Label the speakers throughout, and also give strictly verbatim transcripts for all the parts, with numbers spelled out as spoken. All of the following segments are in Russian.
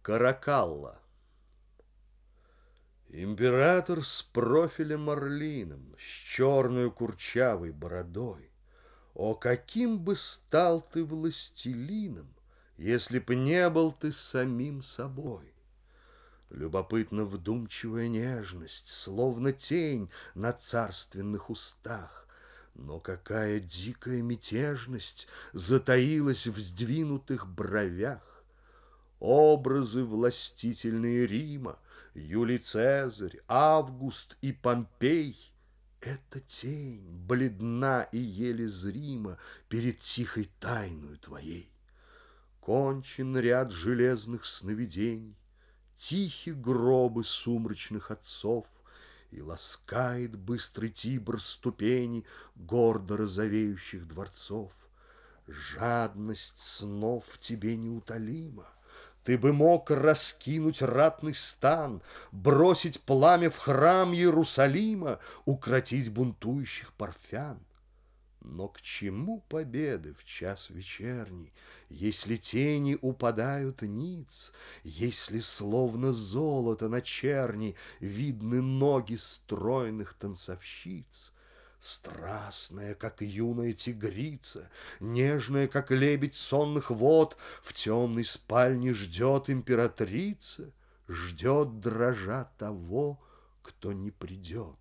Speaker 1: Каракалла. Император с профилем орлиным, с черную курчавой бородой. О, каким бы стал ты властелином, если б не был ты самим собой! Любопытна вдумчивая нежность, словно тень на царственных устах. Но какая дикая мятежность затаилась в сдвинутых бровях! Образы властительные Рима, Юлий Цезарь, Август и Помпей — это тень, бледна и еле зрима перед тихой тайною твоей. Кончен ряд железных сновидений, тихи гробы сумрачных отцов, и ласкает быстрый Тибр ступени гордо розовеющих дворцов. Жадность снов в тебе неутолима. Ты бы мог раскинуть ратный стан, бросить пламя в храм Иерусалима, укротить бунтующих парфян. Но к чему победы в час вечерний, если тени упадают ниц, если словно золото на черни видны ноги стройных танцовщиц? Страстная, как юная тигрица, нежная, как лебедь сонных вод, в темной спальне ждет императрица, ждет дрожа того, кто не придет.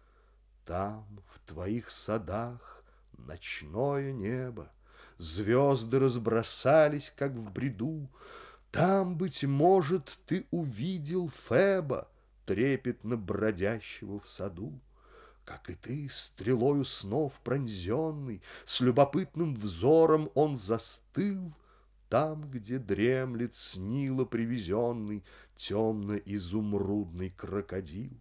Speaker 1: Там, в твоих садах, ночное небо, звезды разбросались, как в бреду. Там, быть может, ты увидел Феба, трепетно бродящего в саду. Как и ты, стрелою снов пронзенный, с любопытным взором он застыл там, где дремлет с Нила привезенный темно-изумрудный крокодил.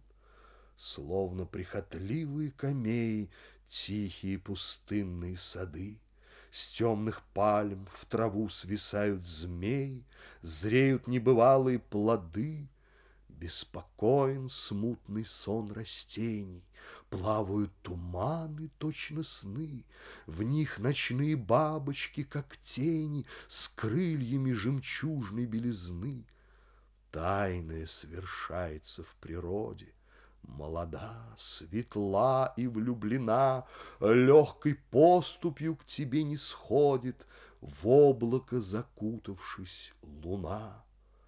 Speaker 1: Словно прихотливые камеи тихие пустынные сады, с темных пальм в траву свисают змеи, зреют небывалые плоды. Беспокоен смутный сон растений, плавают туманы, точно сны, в них ночные бабочки, как тени, с крыльями жемчужной белизны. Тайное свершается в природе, молода, светла и влюблена, легкой поступью к тебе не сходит, в облако закутавшись, луна.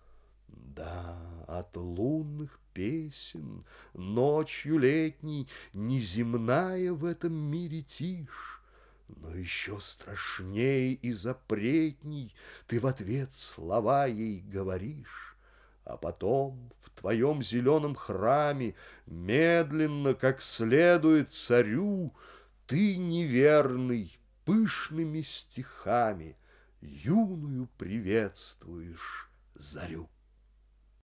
Speaker 1: Да, от лунных песен ночью летней неземная в этом мире тишь, но еще страшней и запретней ты в ответ слова ей говоришь. А потом в твоем зеленом храме медленно, как следует царю, ты, неверный, пышными стихами юную приветствуешь зарю.